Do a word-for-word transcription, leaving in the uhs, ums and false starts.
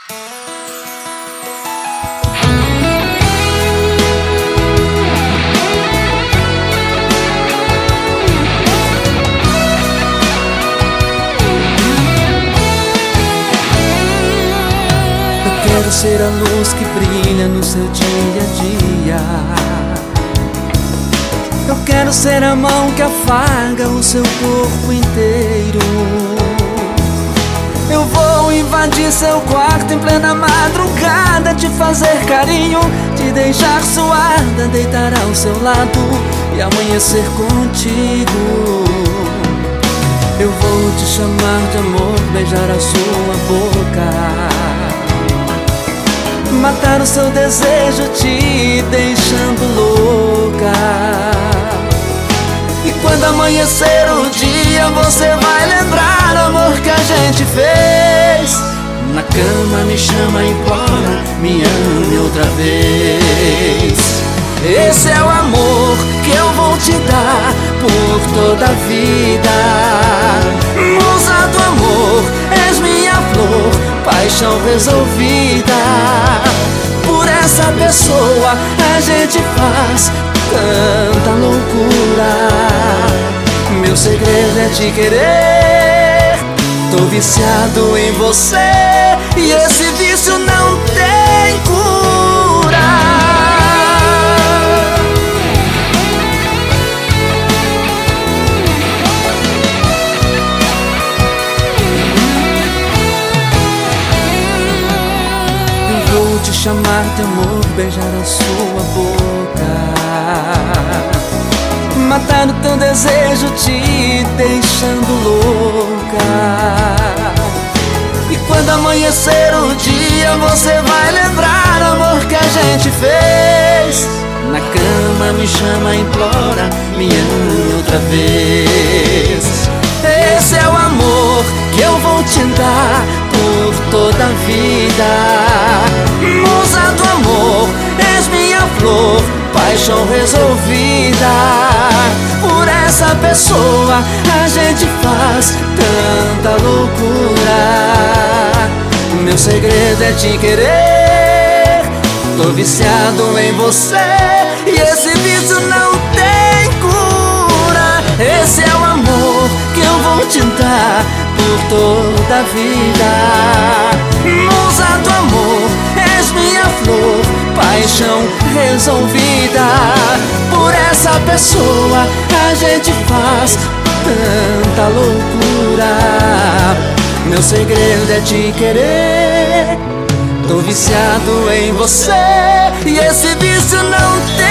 Quero ser a luz que brilha no seu dia a dia. Eu quero ser a mão que afaga o seu corpo inteiro. Eu vou invadir seu quarto em plena madrugada, te fazer carinho, te deixar suada, deitar ao seu lado e amanhecer contigo. Eu vou te chamar de amor, beijar a sua boca, matar o seu desejo, te deixando louca. E quando amanhecer o dia, você vai lembrar o amor que a gente fez. Na cama me chama, implora, me ame outra vez. Esse é o amor que eu vou te dar por toda a vida. Musa do amor, és minha flor, paixão resolvida. Por essa pessoa a gente faz tanta loucura. Meu segredo é te querer, tô viciado em você, e esse vício não tem cura. Vou te chamar de amor, beijar a sua boca, matar o teu desejo, te deixando louca. E quando amanhecer o dia, você vai lembrar o amor que a gente fez. Na cama me chama, implora, me ame outra vez. Esse é o amor que eu vou te dar por toda a vida. Musa do amor, és minha flor, paixão resolvida. Por essa pessoa a gente faz tanta loucura. Meu segredo é te querer, tô viciado em você, e esse vício não tem cura. Esse é o amor que eu vou te dar por toda a vida. Musa do amor, és minha flor, paixão resolvida. Por essa pessoa a gente faz tanta loucura. Meu segredo é te querer, tô viciado em você, e esse vício não tem